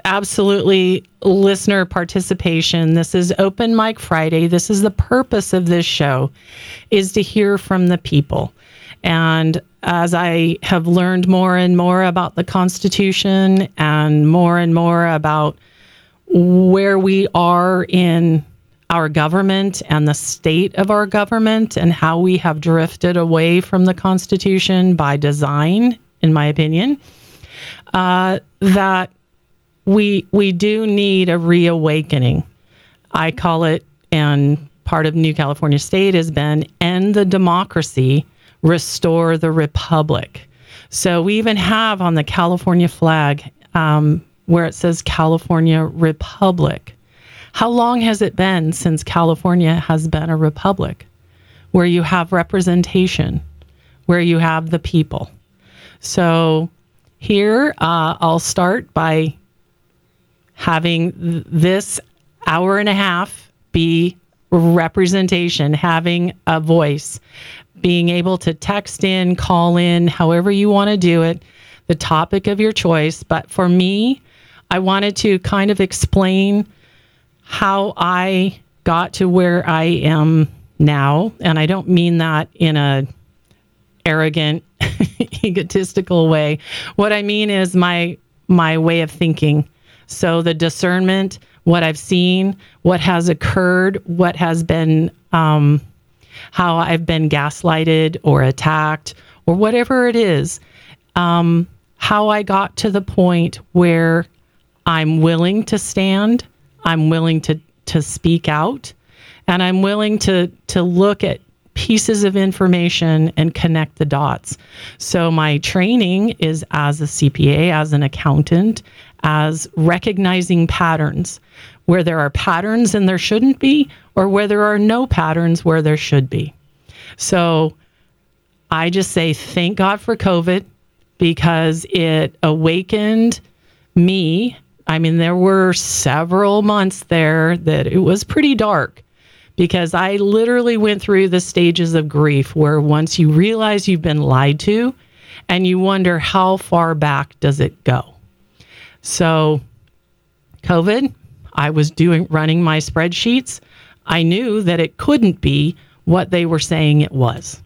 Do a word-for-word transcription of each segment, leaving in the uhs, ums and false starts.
absolutely listener participation. This is Open Mic Friday. This is the purpose of this show, is to hear from the people. And as I have learned more and more about the Constitution and more and more about where we are in our government and the state of our government and how we have drifted away from the Constitution by design, in my opinion, uh, that we we do need a reawakening. I call it, and part of New California State has been, end the democracy, restore the republic. So we even have on the California flag um, where it says California Republic. How long has it been since California has been a republic, where you have representation, where you have the people? So here, uh, I'll start by having th- this hour and a half be representation, having a voice, being able to text in, call in, however you want to do it, the topic of your choice. But for me, I wanted to kind of explain how I got to where I am now. And I don't mean that in a arrogant, egotistical way. What I mean is my my way of thinking. So the discernment, what I've seen, what has occurred, what has been, um, how I've been gaslighted or attacked or whatever it is, um, how I got to the point where I'm willing to stand, I'm willing to, to speak out, and I'm willing to, to look at pieces of information and connect the dots. So my training is as a C P A, as an accountant, as recognizing patterns, where there are patterns and there shouldn't be, or where there are no patterns where there should be. So I just say thank God for COVID, because it awakened me. I mean, there were several months there that it was pretty dark, because I literally went through the stages of grief where once you realize you've been lied to and you wonder how far back does it go. So COVID, I was doing running my spreadsheets. I knew that it couldn't be what they were saying it was.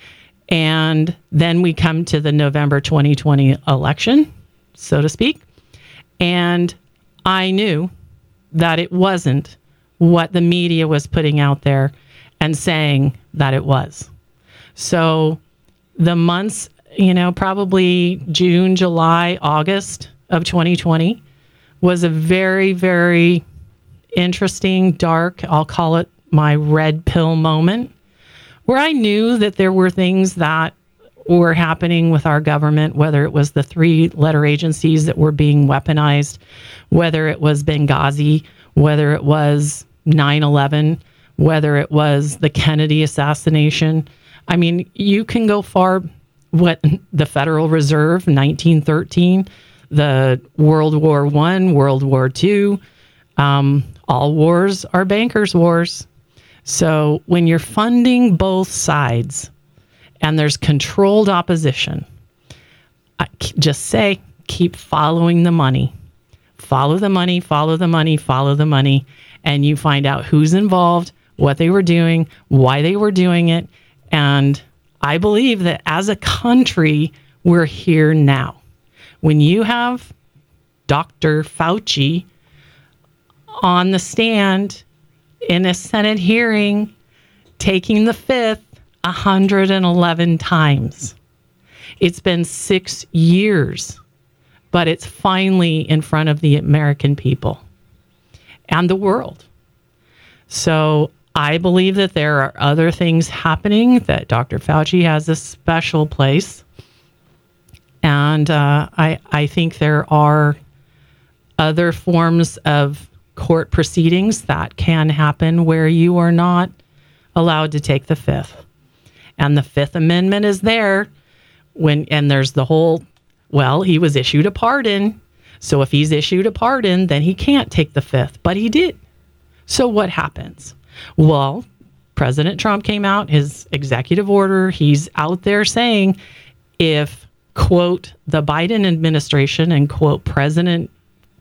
And then we come to the November twenty twenty election, so to speak. And I knew that it wasn't what the media was putting out there and saying that it was. So the months, you know, probably June, July, August of twenty twenty was a very, very interesting, dark, I'll call it my red pill moment, where I knew that there were things that were happening with our government, whether it was the three-letter agencies that were being weaponized, whether it was Benghazi, whether it was nine eleven, whether it was the Kennedy assassination. I mean, you can go far, what the Federal Reserve, nineteen thirteen, the World War One, World War Two, um, all wars are bankers' wars. So when you're funding both sides and there's controlled opposition, I just say, keep following the money. Follow the money, follow the money, follow the money, and you find out who's involved, what they were doing, why they were doing it. And I believe that as a country, we're here now. When you have Doctor Fauci on the stand in a Senate hearing, taking the fifth one hundred eleven times. It's been six years, but it's finally in front of the American people and the world. So I believe that there are other things happening, that Doctor Fauci has a special place. And uh, I, I think there are other forms of court proceedings that can happen where you are not allowed to take the fifth. And the Fifth Amendment is there when, and there's the whole, well, he was issued a pardon. So if he's issued a pardon, then he can't take the fifth, but he did. So what happens? Well, President Trump came out, his executive order, he's out there saying, if, quote, the Biden administration and, quote, President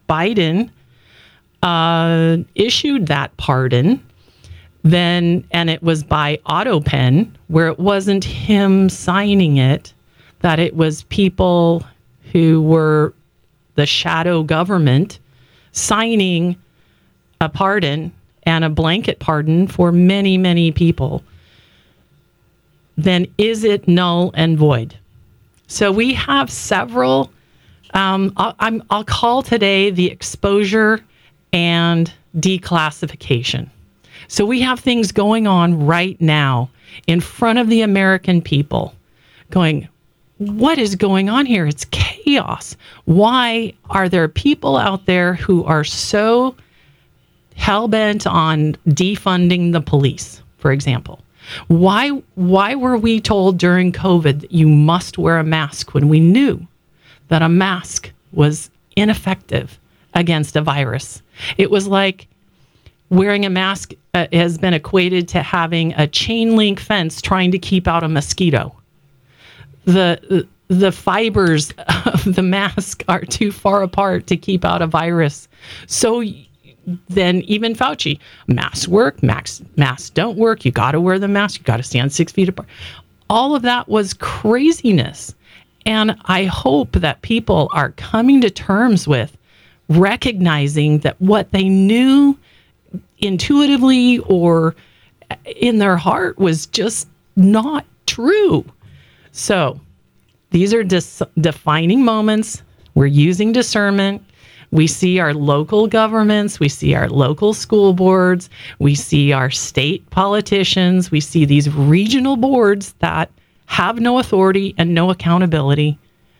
Biden uh, issued that pardon, then, and it was by AutoPen, where it wasn't him signing it, that it was people who were the shadow government signing a pardon and a blanket pardon for many, many people, then is it null and void? So we have several, um, I'll, I'm, I'll call today the exposure and declassification. So we have things going on right now in front of the American people going, what is going on here? It's chaos. Why are there people out there who are so hell-bent on defunding the police, for example? Why, why were we told during COVID that you must wear a mask when we knew that a mask was ineffective against a virus? It was like wearing a mask uh, has been equated to having a chain link fence trying to keep out a mosquito. The the fibers of the mask are too far apart to keep out a virus. So then even Fauci, masks work, masks, masks don't work. You got to wear the mask. You got to stand six feet apart. All of that was craziness. And I hope that people are coming to terms with recognizing that what they knew intuitively or in their heart was just not true. So these are dis- defining moments. We're using discernment. We see our local governments. We see our local school boards. We see our state politicians. We see these regional boards that have no authority and no accountability,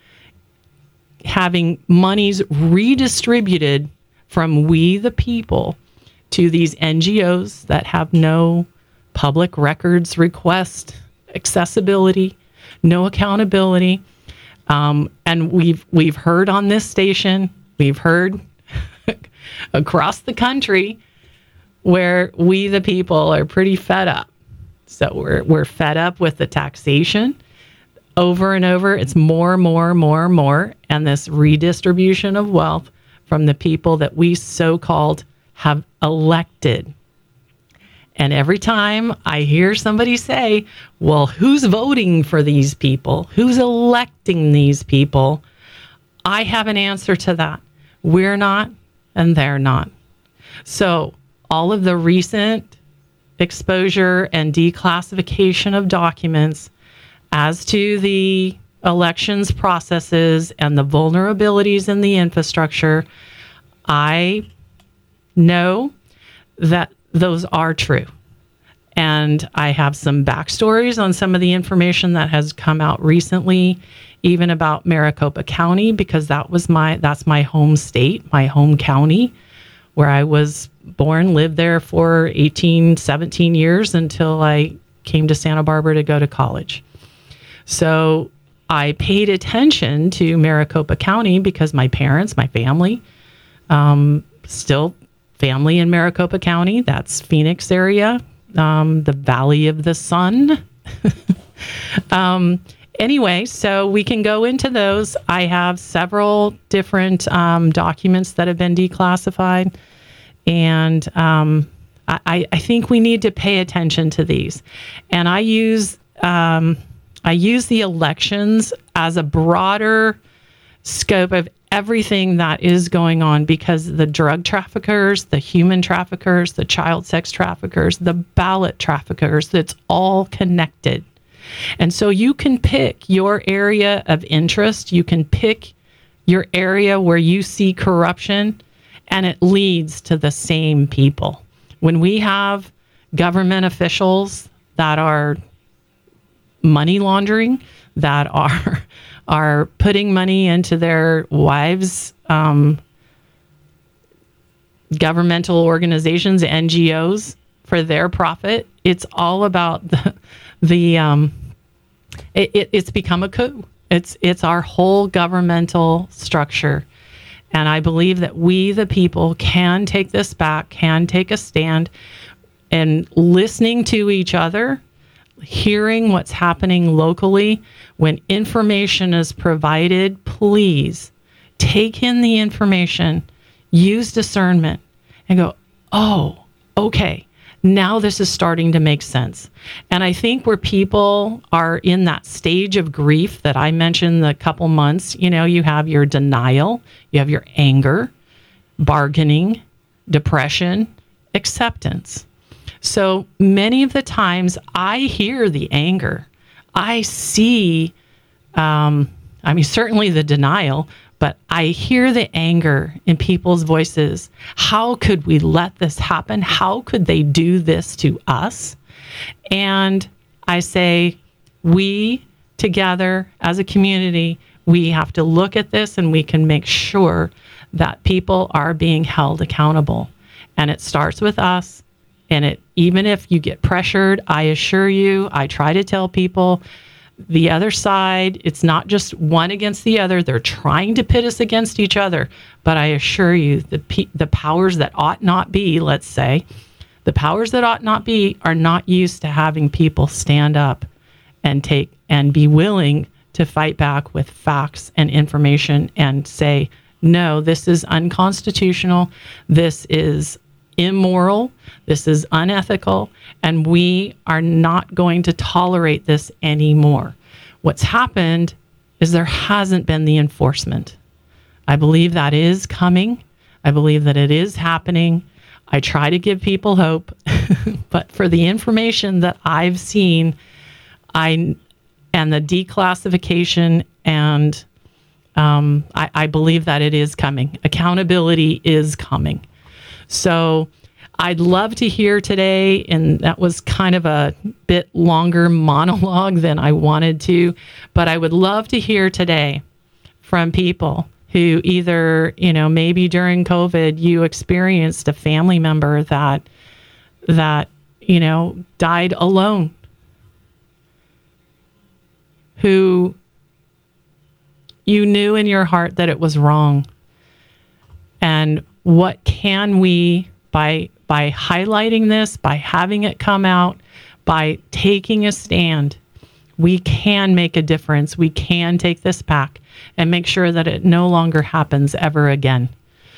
having monies redistributed from we the people to these N G Os that have no public records request accessibility, no accountability. Um, and we've we've heard on this station, we've heard across the country where we the people are pretty fed up. So we're we're fed up with the taxation over and over. It's more, more, more, more, and this redistribution of wealth from the people that we so-called have elected. And every time I hear somebody say, well, who's voting for these people? Who's electing these people? I have an answer to that. We're not, and they're not. So all of the recent exposure and declassification of documents as to the elections processes and the vulnerabilities in the infrastructure, I know that those are true. And I have some backstories on some of the information that has come out recently, even about Maricopa County, because that was my that's my home state, my home county, where I was born, lived there for eighteen, seventeen years until I came to Santa Barbara to go to college. So I paid attention to Maricopa County because my parents, my family, um, still family in Maricopa County. That's Phoenix area, um, the Valley of the Sun. um, anyway, so we can go into those. I have several different um, documents that have been declassified. And um, I, I think we need to pay attention to these. And I use um, I use the elections as a broader scope of everything that is going on, because the drug traffickers, the human traffickers, the child sex traffickers, the ballot traffickers, that's all connected. And so you can pick your area of interest. You can pick your area where you see corruption, and it leads to the same people. When we have government officials that are money laundering, that are are putting money into their wives' um, governmental organizations, N G Os, for their profit, it's all about the the um, it, it, it's become a coup. It's it's our whole governmental structure. And I believe that we, the people, can take this back, can take a stand, and listening to each other, hearing what's happening locally. When information is provided, please take in the information. use discernment and go, oh, okay, now this is starting to make sense. And I think where people are in that stage of grief that I mentioned the couple months, you know, you have your denial, you have your anger, bargaining, depression, acceptance. So many of the times I hear the anger. I see, um, I mean, certainly the denial, but I hear the anger in people's voices. How could we let this happen? How could they do this to us? And I say, we together as a community, we have to look at this and we can make sure that people are being held accountable. And it starts with us. And it, even if you get pressured, I assure you, I try to tell people, the other side, it's not just one against the other. They're trying to pit us against each other. But I assure you, the pe- the powers that ought not be, let's say, the powers that ought not be are not used to having people stand up and take and be willing to fight back with facts and information and say, no, this is unconstitutional. This is immoral. This is unethical, and we are not going to tolerate this anymore. What's happened is there hasn't been the enforcement. I believe that is coming. I believe that it is happening. I try to give people hope, but for the information that I've seen, I and the declassification, and um, I, I believe that it is coming. Accountability is coming. So I'd love to hear today, and that was kind of a bit longer monologue than I wanted to, but I would love to hear today from people who either, you know, maybe during COVID you experienced a family member that, that, you know, died alone, who you knew in your heart that it was wrong. And what can we, by by highlighting this, by having it come out, by taking a stand, we can make a difference. We can take this back and make sure that it no longer happens ever again.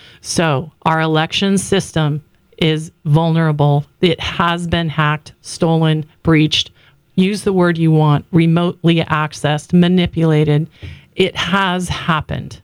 So our election system is vulnerable. It has been hacked, stolen, breached. Use the word you want, remotely accessed, manipulated. It has happened.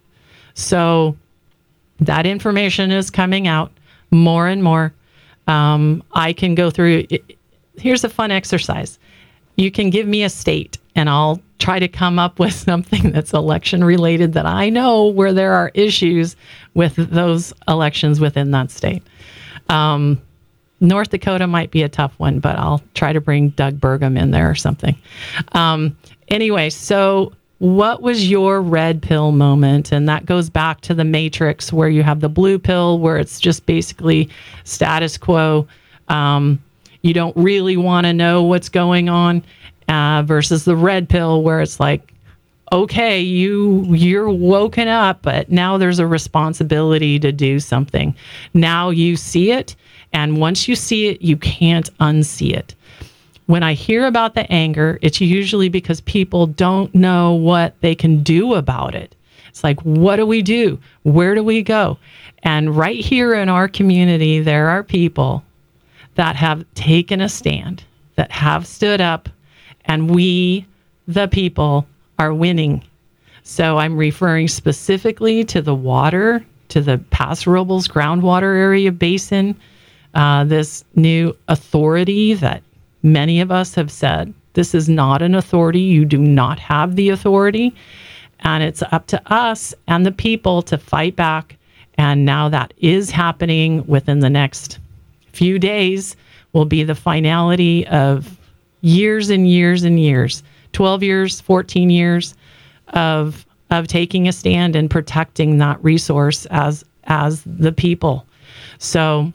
So that information is coming out more and more. Um, I can go through, it. Here's a fun exercise. You can give me a state and I'll try to come up with something that's election related that I know where there are issues with those elections within that state. Um, North Dakota might be a tough one, but I'll try to bring Doug Burgum in there or something. Um, anyway, so what was your red pill moment? And that goes back to the Matrix, where you have the blue pill, where it's just basically status quo. Um, you don't really want to know what's going on, uh, versus the red pill, where it's like, okay, you, you're woken up, but now there's a responsibility to do something. Now you see it. And once you see it, you can't unsee it. When I hear about the anger, it's usually because people don't know what they can do about it. It's like, what do we do? Where do we go? And right here in our community, there are people that have taken a stand, that have stood up, and we, the people, are winning. So I'm referring specifically to the water, to the Paso Robles groundwater area basin, uh, this new authority that many of us have said, this is not an authority. You do not have the authority. And it's up to us and the people to fight back. And now that is happening. Within the next few days will be the finality of years and years and years, twelve years, fourteen years of of taking a stand and protecting that resource as as the people. So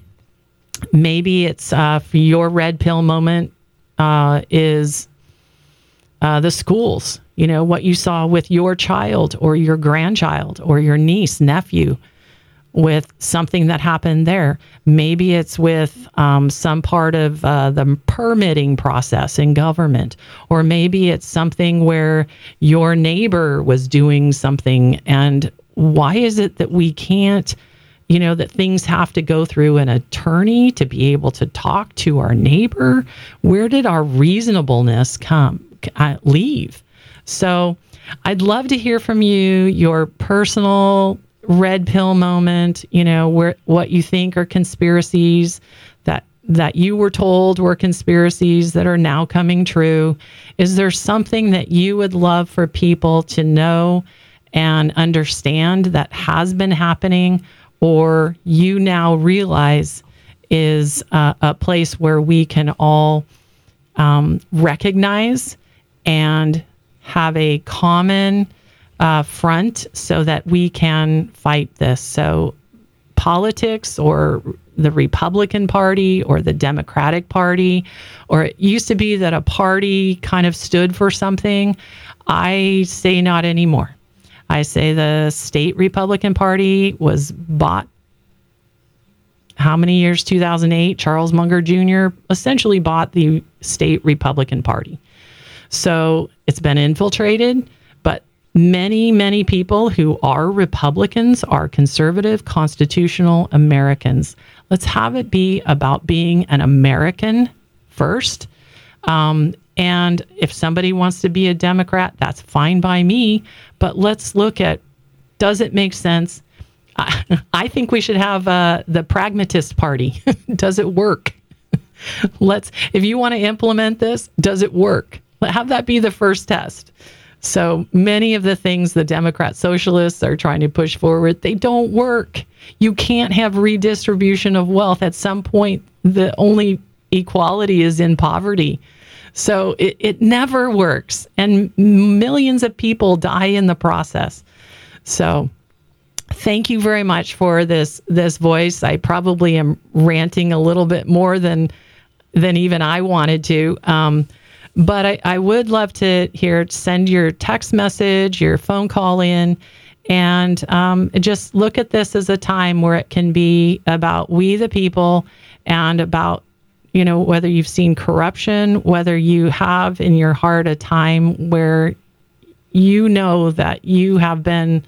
maybe it's uh, for your red pill moment uh, is uh, the schools, you know, what you saw with your child or your grandchild or your niece, nephew, with something that happened there. Maybe it's with um, some part of uh, the permitting process in government, or maybe it's something where your neighbor was doing something. And why is it that we can't, you know, that things have to go through an attorney to be able to talk to our neighbor. Where did our reasonableness come uh, leave? So I'd love to hear from you, your personal red pill moment, you know, where what you think are conspiracies that that you were told were conspiracies that are now coming true. Is there something that you would love for people to know and understand that has been happening, or you now realize is uh, a place where we can all um, recognize and have a common uh, front so that we can fight this? So politics, or the Republican Party or the Democratic Party, or it used to be that a party kind of stood for something. I say not anymore. I say the state Republican Party was bought, how many years? two thousand eight, Charles Munger Junior essentially bought the state Republican Party. So it's been infiltrated, but many, many people who are Republicans are conservative, constitutional Americans. Let's have it be about being an American first. Um, and if somebody wants to be a Democrat, that's fine by me. But let's look at, does it make sense? I, I think we should have uh, the pragmatist party. Does it work? Let's, if you want to implement this, does it work? Have that be the first test. So many of the things the Democrat socialists are trying to push forward, they don't work. You can't have redistribution of wealth. At some point, the only equality is in poverty. So it, it never works. And millions of people die in the process. So thank you very much for this this voice. I probably am ranting a little bit more than than even I wanted to. Um, but I, I would love to hear, send your text message, your phone call in, and um, just look at this as a time where it can be about we the people, and about, you know, whether you've seen corruption, whether you have in your heart a time where you know that you have been,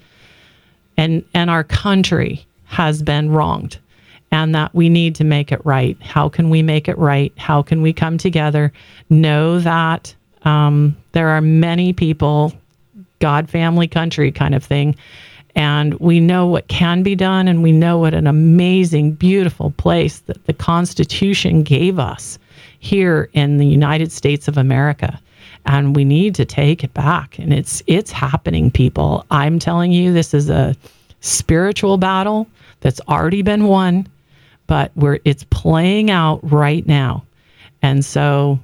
and and our country has been wronged, and that we need to make it right. How can we make it right? How can we come together? Know that um, there are many people, God, family, country kind of thing, and we know what can be done, and we know what an amazing, beautiful place that the Constitution gave us here in the United States of America. And we need to take it back. And it's it's happening, people. I'm telling you, this is a spiritual battle that's already been won, but we're it's playing out right now. And so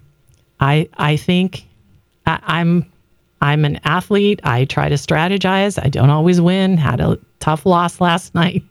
I I think I, I'm I'm an athlete. I try to strategize. I don't always win. Had a tough loss last night.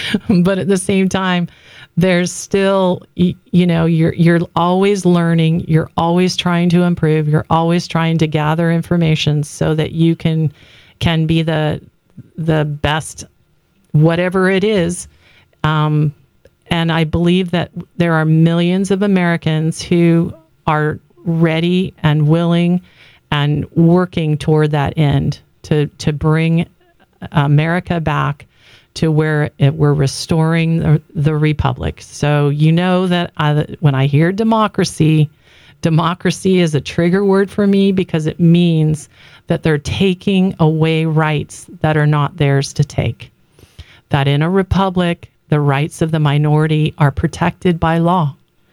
But at the same time, there's still, you, you know, you're you're always learning. You're always trying to improve. You're always trying to gather information so that you can can be the the best, whatever it is. Um, and I believe that there are millions of Americans who are ready and willing and working toward that end to to bring America back to where it, we're restoring the, the republic. So you know that I, when I hear democracy, democracy is a trigger word for me, because it means that they're taking away rights that are not theirs to take. That in a republic, the rights of the minority are protected by law.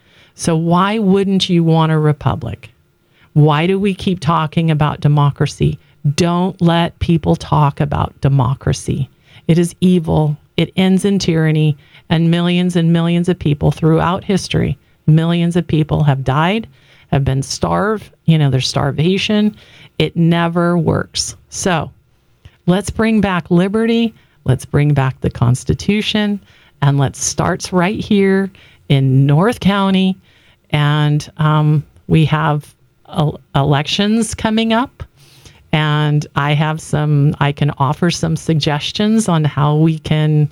So why wouldn't you want a republic? Why do we keep talking about democracy? Don't let people talk about democracy. It is evil. It ends in tyranny, and millions and millions of people throughout history, millions of people have died, have been starved. You know, there's starvation. It never works. So let's bring back liberty. Let's bring back the Constitution, and let's start right here in North County. And um, we have el- elections coming up. And I have some, I can offer some suggestions on how we can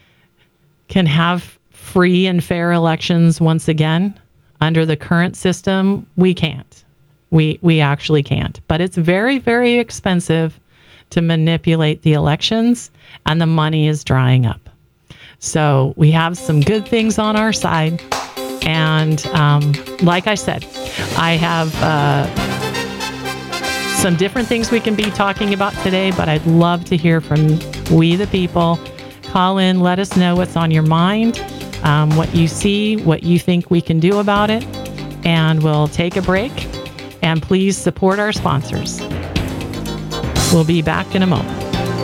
can have free and fair elections once again. Under the current system, we can't. We we actually can't. But it's very, very expensive to manipulate the elections, and the money is drying up. So we have some good things on our side. And um, like I said, I have uh, some different things we can be talking about today, but I'd love to hear from we the people. Call in, let us know what's on your mind, um, what you see, what you think we can do about it. And we'll take a break. And please support our sponsors. We'll be back in a moment.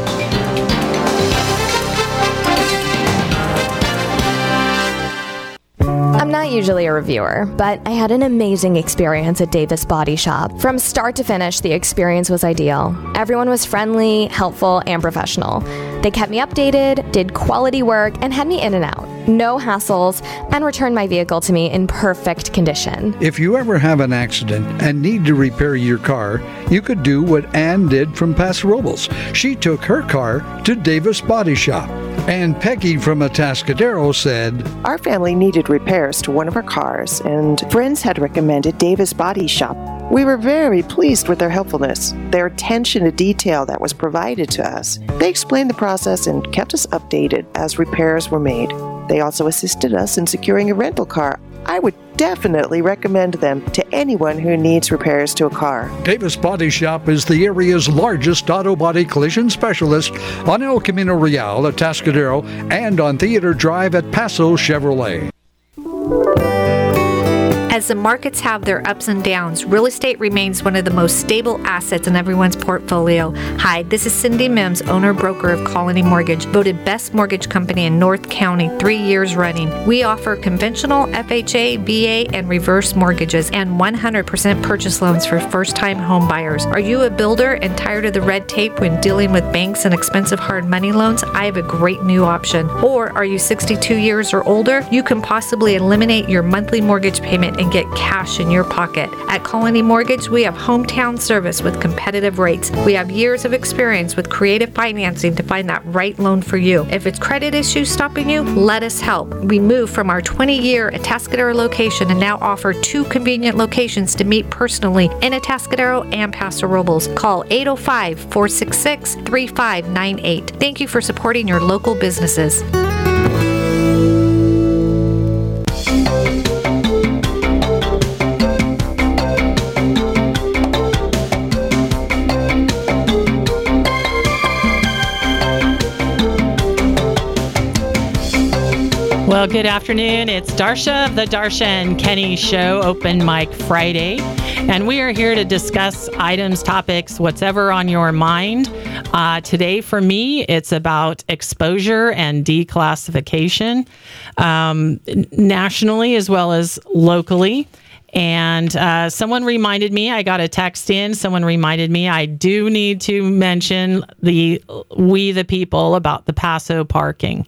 I'm not usually a reviewer, but I had an amazing experience at Davis Body Shop. From start to finish, the experience was ideal. Everyone was friendly, helpful, and professional. They kept me updated, did quality work, and had me in and out. No hassles, and returned my vehicle to me in perfect condition. If you ever have an accident and need to repair your car, you could do what Ann did from Paso Robles. She took her car to Davis Body Shop. And Peggy from Atascadero said, our family needed repairs to one of our cars, and friends had recommended Davis Body Shop. We were very pleased with their helpfulness, their attention to detail that was provided to us. They explained the process and kept us updated as repairs were made. They also assisted us in securing a rental car. I would definitely recommend them to anyone who needs repairs to a car. Davis Body Shop is the area's largest auto body collision specialist on El Camino Real at Atascadero and on Theater Drive at Paso Chevrolet. As the markets have their ups and downs, real estate remains one of the most stable assets in everyone's portfolio. Hi, this is Cindy Mims, owner-broker of Colony Mortgage, voted best mortgage company in North County three years running. We offer conventional F H A, V A, and reverse mortgages and one hundred percent purchase loans for first-time home buyers. Are you a builder and tired of the red tape when dealing with banks and expensive hard money loans? I have a great new option. Or are you sixty-two years or older? You can possibly eliminate your monthly mortgage payment and get cash in your pocket. At Colony Mortgage, we have hometown service with competitive rates. We have years of experience with creative financing to find that right loan for you. If it's credit issues stopping you, let us help. We moved from our twenty-year Atascadero location and now offer two convenient locations to meet personally in Atascadero and Paso Robles. Call eight oh five, four six six, three five nine eight. Thank you for supporting your local businesses. Well, good afternoon. It's Darsha of the Darsha and Kenny Show, Open Mic Friday. And we are here to discuss items, topics, whatever on your mind. Uh, today, for me, it's about exposure and declassification, um, nationally as well as locally. And uh, someone reminded me, I got a text in, someone reminded me I do need to mention the we the people about the Paso parking.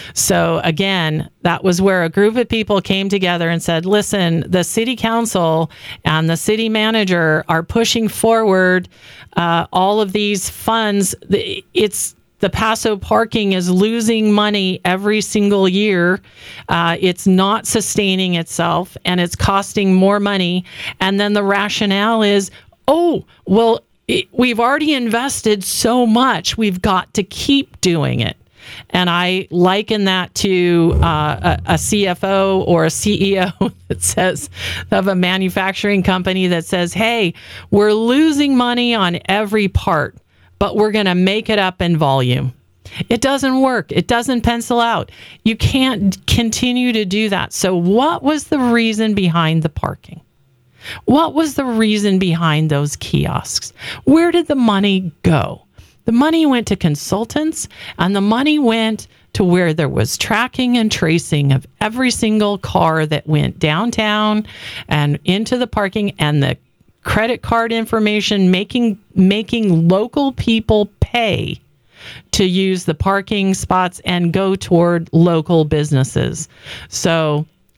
So again, that was where a group of people came together and said, listen, the city council and the city manager are pushing forward uh, all of these funds. It's The Paso parking is losing money every single year. Uh, it's not sustaining itself, and it's costing more money. And then the rationale is, oh, well, it, we've already invested so much, we've got to keep doing it. And I liken that to uh, a, a C F O or a C E O that says, of a manufacturing company that says, hey, we're losing money on every part, but we're going to make it up in volume. It doesn't work. It doesn't pencil out. You can't continue to do that. So what was the reason behind the parking? What was the reason behind those kiosks? Where did the money go? The money went to consultants, and the money went to where there was tracking and tracing of every single car that went downtown and into the parking, and the credit card information, making making local people pay to use the parking spots and go toward local businesses. So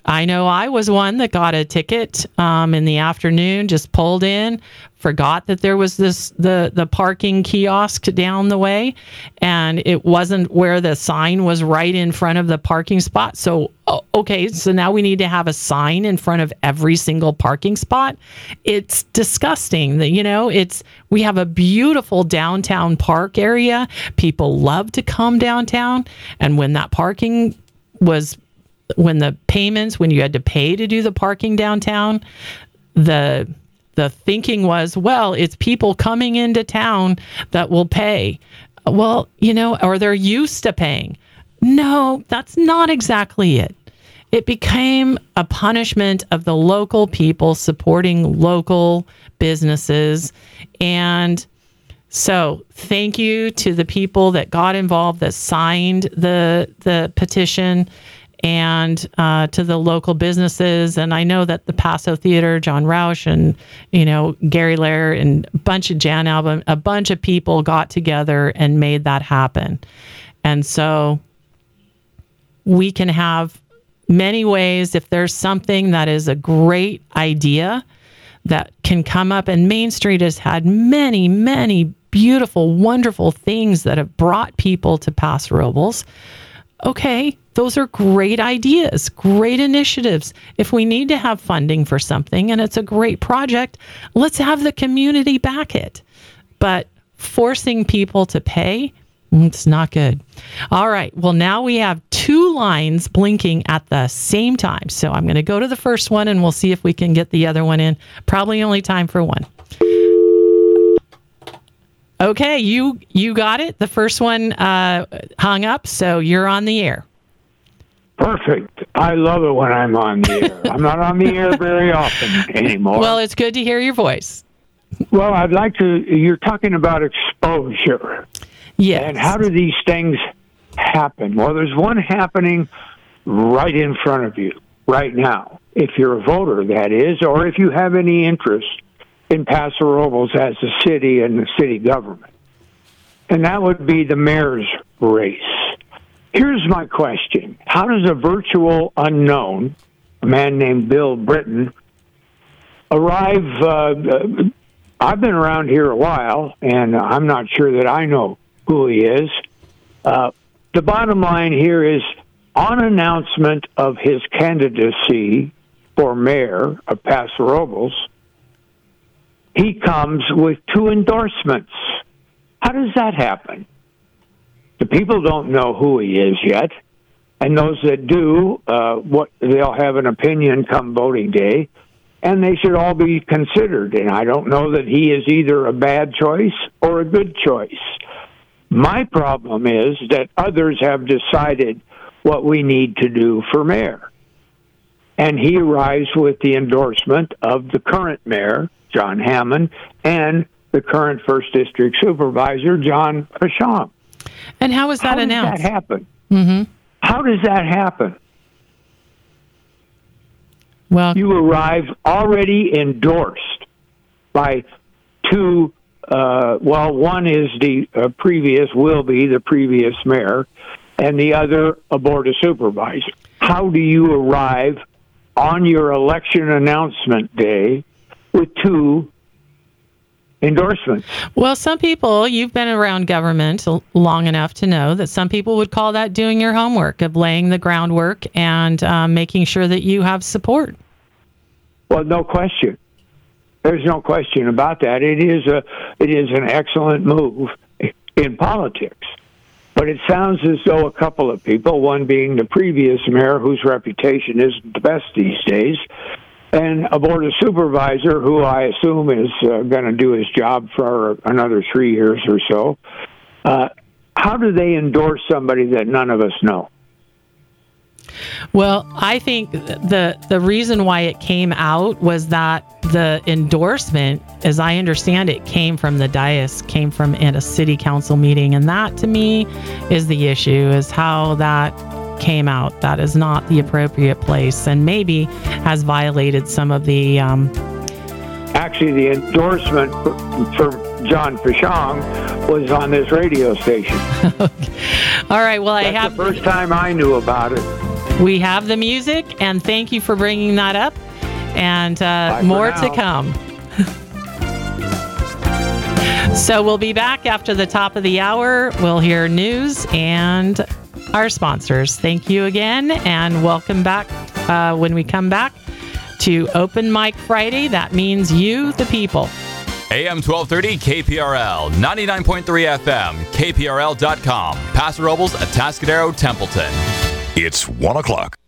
I know I was one that got a ticket um, in the afternoon, just pulled in, forgot that there was this the the parking kiosk down the way, and it wasn't where the sign was right in front of the parking spot. So, okay, so now we need to have a sign in front of every single parking spot. It's disgusting. That you know, it's we have a beautiful downtown park area. People love to come downtown, and when that parking was when the payments, when you had to pay to do the parking downtown, the the thinking was, well, it's people coming into town that will pay. Well, you know, or they're used to paying. No, that's not exactly it. It became a punishment of the local people supporting local businesses. And so thank you to the people that got involved, that signed the the petition, and uh, to the local businesses. And I know that the Paso Theater, John Roush, and, you know, Gary Lair, and a bunch of Jan Album, a bunch of people got together and made that happen. And so we can have many ways. If there's something that is a great idea that can come up, and Main Street has had many, many beautiful, wonderful things that have brought people to Paso Robles. Okay, those are great ideas, great initiatives. If we need to have funding for something and it's a great project, let's have the community back it. But forcing people to pay, it's not good. All right, well, now we have two lines blinking at the same time. So I'm going to go to the first one and we'll see if we can get the other one in. Probably only time for one. Okay, you you got it. The first one uh, hung up, so you're on the air. Perfect. I love it when I'm on the air. I'm not on the air very often anymore. Well, it's good to hear your voice. Well, I'd like to, you're talking about exposure. Yes. And how do these things happen? Well, there's one happening right in front of you right now. If you're a voter, that is, or if you have any interest in Paso Robles as a city and the city government. And that would be the mayor's race. Here's my question. How does a virtual unknown, a man named Bill Britton, arrive? Uh, I've been around here a while, and I'm not sure that I know who he is. Uh, the bottom line here is, on announcement of his candidacy for mayor of Paso Robles, he comes with two endorsements. How does that happen? The people don't know who he is yet, and those that do, uh, what they'll have an opinion come voting day, and they should all be considered. And I don't know that he is either a bad choice or a good choice. My problem is that others have decided what we need to do for mayor. And he arrives with the endorsement of the current mayor, John Hammond, and the current First District Supervisor, John Pashong. And how was that how announced? How does that happen? Mm-hmm. How does that happen? Well, you arrive already endorsed by two, uh, well, one is the uh, previous, will be the previous mayor, and the other a board of supervisors. How do you arrive on your election announcement day with two endorsements? Well, some people, you've been around government long enough to know that some people would call that doing your homework, of laying the groundwork and um, making sure that you have support. Well, no question. There's no question about that. It is a, it is an excellent move in politics. But it sounds as though a couple of people, one being the previous mayor, whose reputation isn't the best these days, and a board of supervisor who I assume is uh, going to do his job for another three years or so. Uh, how do they endorse somebody that none of us know? Well, I think the the reason why it came out was that the endorsement, as I understand it, came from the dais, came from at a city council meeting. And that, to me, is the issue, is how that came out. That is not the appropriate place, and maybe has violated some of the... Um... Actually, the endorsement for, for John Pashong was on this radio station. Okay. All right, well, That's I have... the first time I knew about it. We have the music, and thank you for bringing that up. And uh, more to come. So we'll be back after the top of the hour. We'll hear news and our sponsors. Thank you again, and welcome back uh, when we come back to Open Mic Friday. That means you, the people. A M twelve thirty K P R L, ninety-nine point three F M, K P R L dot com, Paso Robles, Atascadero, Templeton. It's one o'clock.